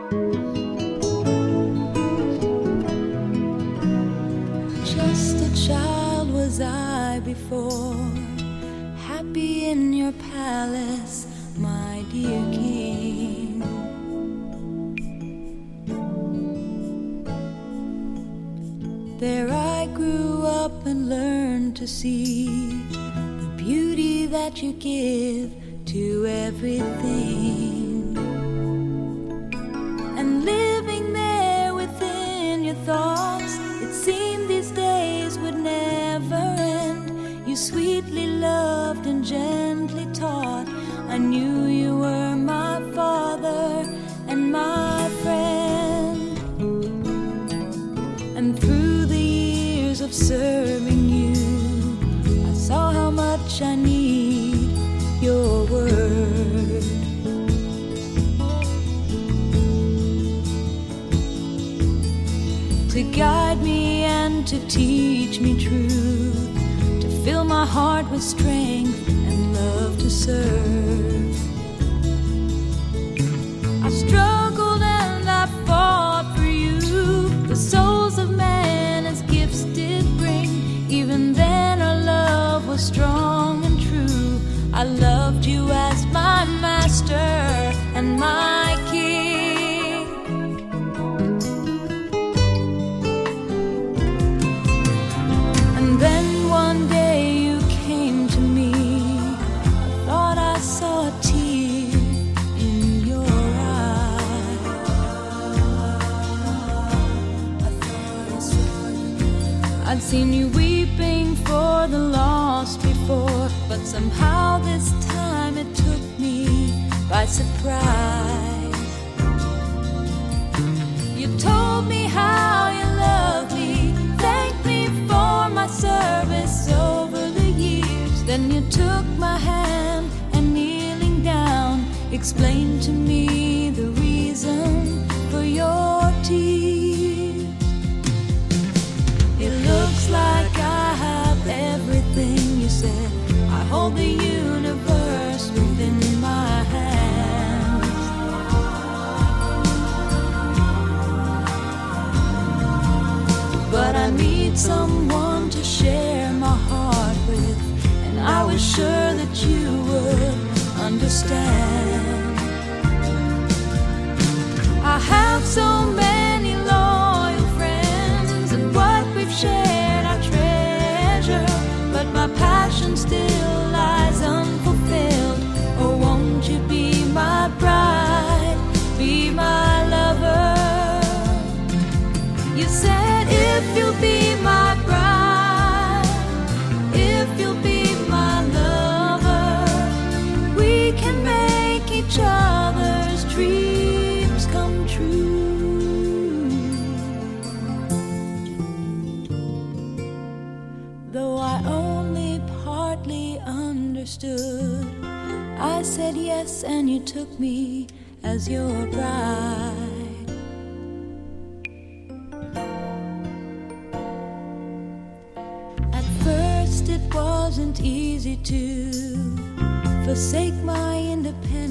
Just a child was I before, happy in your palace, my dear king. There I grew up and learned to see the beauty that you give to everything. And living there within your thoughts, it seemed these days would never end. You sweetly loved and gently taught. I knew you were my father and my friend. And through the years of serving you, I saw how much I need your word. To guide me and to teach me truth, to fill my heart with strength and love to serve. I struggled and I fought for you. The souls of man as gifts did bring. Even then our love was strong and true. I loved you as my master and my king. And then one day you came to me. I thought I saw a tear in your eye. I'd seen you weeping for the lost before, but somehow this time it took me by surprise. You told me how you loved me, thanked me for my service over the years. Then you took my hand and kneeling down, explained to me the reason for your tears. It looks like I have everything, you said. I hold the universe within my hands. But I need someone to share my heart with, and I was sure that you would understand. I have so many loyal friends, and what we've shared I treasure, but my passion still lies unfulfilled. Oh, won't you be my bride, be my lover? You said if you'll be my bride, if you'll be my lover, we can make each other's dreams come true. Though I only partly understood, I said yes and you took me as your bride. At first it wasn't easy to forsake my independence